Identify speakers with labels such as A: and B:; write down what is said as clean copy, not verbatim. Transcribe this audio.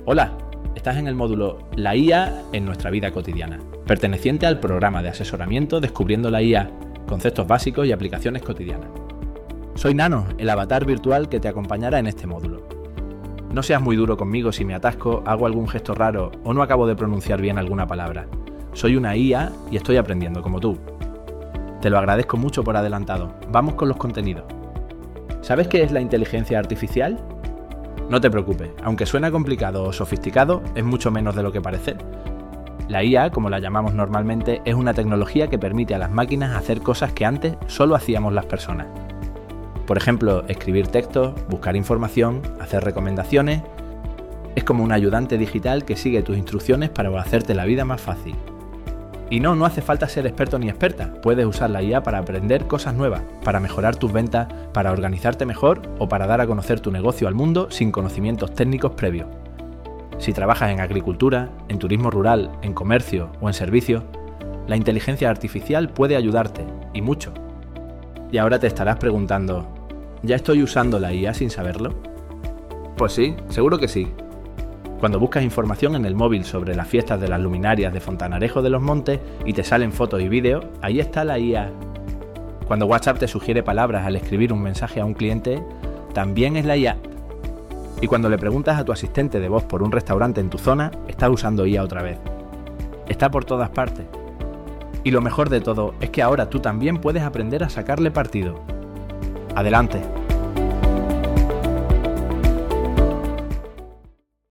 A: Hola, estás en el módulo La IA en nuestra vida cotidiana, perteneciente al programa de asesoramiento Descubriendo la IA, conceptos básicos y aplicaciones cotidianas. Soy Nano, el avatar virtual que te acompañará en este módulo. No seas muy duro conmigo si me atasco, hago algún gesto raro o no acabo de pronunciar bien alguna palabra. Soy una IA y estoy aprendiendo como tú. Te lo agradezco mucho por adelantado. Vamos con los contenidos. ¿Sabes qué es la inteligencia artificial? No te preocupes, aunque suena complicado o sofisticado, es mucho menos de lo que parece. La IA, como la llamamos normalmente, es una tecnología que permite a las máquinas hacer cosas que antes solo hacíamos las personas. Por ejemplo, escribir textos, buscar información, hacer recomendaciones. Es como un ayudante digital que sigue tus instrucciones para hacerte la vida más fácil. Y no hace falta ser experto ni experta. Puedes usar la IA para aprender cosas nuevas, para mejorar tus ventas, para organizarte mejor o para dar a conocer tu negocio al mundo sin conocimientos técnicos previos. Si trabajas en agricultura, en turismo rural, en comercio o en servicios, la inteligencia artificial puede ayudarte, y mucho. Y ahora te estarás preguntando, ¿ya estoy usando la IA sin saberlo? Pues sí, seguro que sí. Cuando buscas información en el móvil sobre las fiestas de las luminarias de Fontanarejo de los Montes y te salen fotos y vídeos, ahí está la IA. Cuando WhatsApp te sugiere palabras al escribir un mensaje a un cliente, también es la IA. Y cuando le preguntas a tu asistente de voz por un restaurante en tu zona, estás usando IA otra vez. Está por todas partes. Y lo mejor de todo es que ahora tú también puedes aprender a sacarle partido. Adelante.